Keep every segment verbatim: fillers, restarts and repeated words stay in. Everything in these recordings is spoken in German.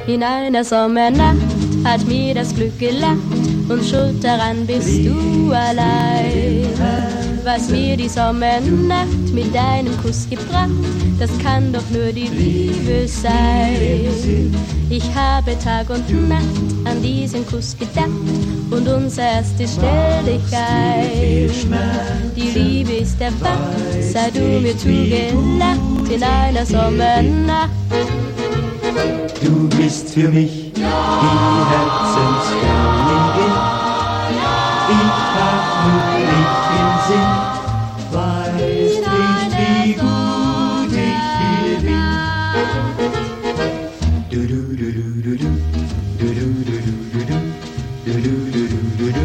In einer Sommernacht hat mir das Glück gelacht und schuld daran bist du allein. Was mir die Sommernacht mit deinem Kuss gebracht, das kann doch nur die Liebe sein. Ich habe Tag und Nacht an diesen Kuss gedacht und unser erstes Stelldichkeit. Die Liebe ist erwacht, sei du mir zugelacht in einer Sommernacht. Du bist für mich die Herzenskönigin. Ich hab nur dich im Sinn, weißt nicht, wie gut ich dir bin. Du du du du du du du du du du du du du du du du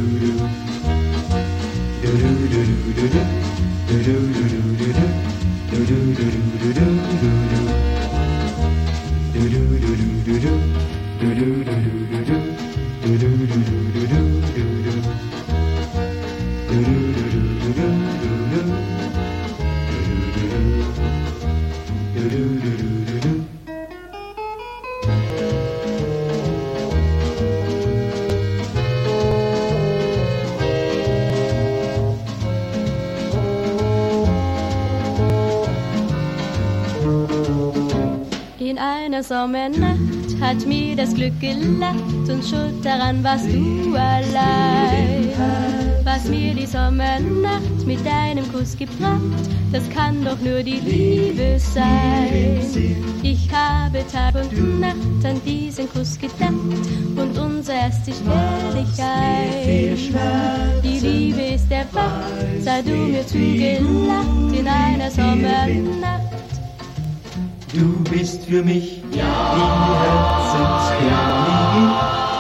In einer Sommernacht hat mir das Glück gelacht und schuld daran warst du allein. Was mir die Sommernacht mit deinem Kuss gebracht, das kann doch nur die Liebe sein. Ich habe Tag und Nacht an diesen Kuss gedacht und unser erstes Stelldichkeit. Die Liebe ist erwacht, sei du mir zugelacht in einer Sommernacht. Du bist für mich die Herzenskönigin.